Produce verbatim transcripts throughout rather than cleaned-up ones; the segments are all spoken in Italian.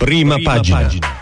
Prima, Prima pagina. pagina.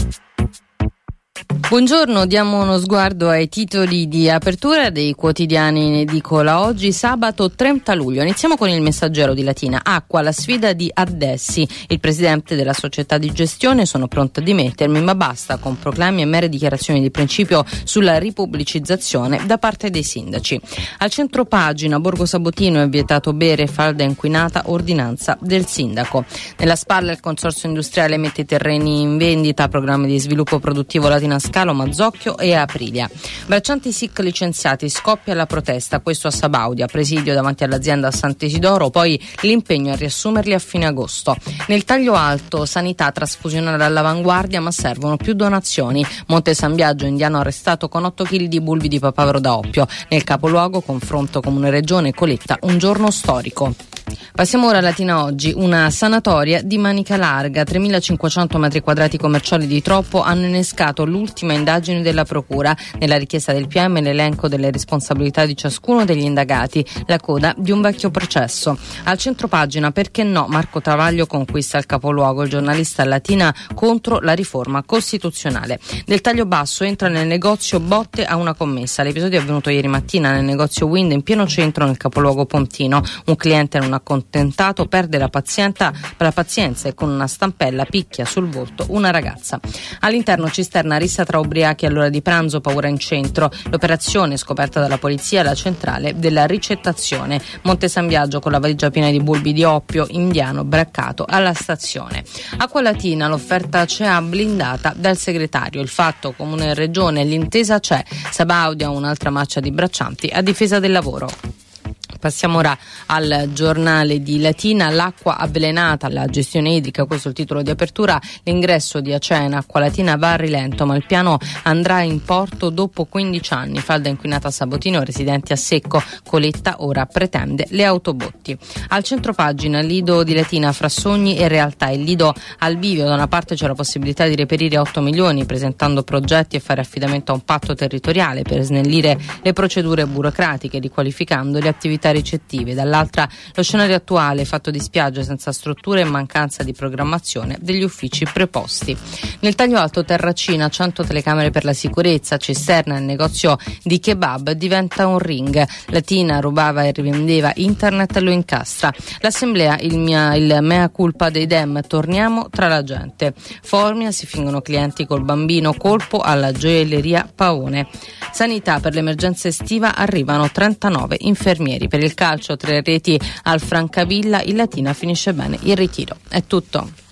Buongiorno, diamo uno sguardo ai titoli di apertura dei quotidiani in edicola oggi, sabato trenta luglio. Iniziamo con il Messaggero di Latina. Acqua, la sfida di Addessi. Il presidente della società di gestione: sono pronto a dimettermi, ma basta con proclami e mere dichiarazioni di principio sulla ripubblicizzazione da parte dei sindaci. Al centro pagina, Borgo Sabotino è vietato bere, falda inquinata, ordinanza del sindaco. Nella spalla il consorzio industriale mette i terreni in vendita, programmi di sviluppo produttivo Latina Scalo, Mazzocchio e Aprilia. Braccianti S I C licenziati, scoppia la protesta, questo a Sabaudia, presidio davanti all'azienda a Sant'Isidoro, poi l'impegno a riassumerli a fine agosto. Nel taglio alto, sanità trasfusionale all'avanguardia, ma servono più donazioni. Monte San Biagio, indiano arrestato con otto chili di bulbi di papavero da oppio. Nel capoluogo, confronto comune-regione, Coletta, un giorno storico. Passiamo ora a Latina Oggi. Una sanatoria di Manica Larga, tremilacinquecento metri quadrati commerciali di troppo hanno innescato l'ultima indagine della procura. Nella richiesta del P M l'elenco delle responsabilità di ciascuno degli indagati, la coda di un vecchio processo. Al centro pagina, perché no, Marco Travaglio conquista il capoluogo, il giornalista Latina contro la riforma costituzionale. Nel taglio basso, entra nel negozio, botte a una commessa. L'episodio è avvenuto ieri mattina nel negozio Wind in pieno centro nel capoluogo pontino. Un cliente non accontentato perde la pazienza, la pazienza e con una stampella picchia sul volto una ragazza. All'interno cisterna rissa tra ubriachi all'ora di pranzo, paura in centro. L'operazione scoperta dalla polizia è la centrale della ricettazione. Monte San Biagio con la valigia piena di bulbi di oppio, indiano braccato alla stazione. Acqua Latina, l'offerta C E A blindata dal segretario. Il fatto, comune e regione, l'intesa c'è. Sabaudia, un'altra marcia di braccianti a difesa del lavoro. Passiamo ora al giornale di Latina. L'acqua avvelenata, la gestione idrica, questo è il titolo di apertura. L'ingresso di Acea Acqua Latina va a rilento, ma il piano andrà in porto dopo quindici anni. Falda inquinata a Sabotino, residenti a secco. Coletta ora pretende le autobotti. Al centro pagina, Lido di Latina fra sogni e realtà. Il Lido al bivio, da una parte c'è la possibilità di reperire otto milioni presentando progetti e fare affidamento a un patto territoriale per snellire le procedure burocratiche, riqualificando le attività ricettive. Dall'altra lo scenario attuale, fatto di spiagge senza strutture e mancanza di programmazione degli uffici preposti. Nel taglio alto, Terracina, cento telecamere per la sicurezza, cisterna, il negozio di kebab diventa un ring. Latina rubava e rivendeva internet e lo incastra. L'assemblea, il, mia, il mea culpa dei Dem, torniamo tra la gente. Formia, si fingono clienti col bambino, colpo alla gioielleria Paone. Sanità, per l'emergenza estiva arrivano trentanove infermieri. Per il calcio, tre reti al Francavilla, il Latina finisce bene il ritiro. È tutto.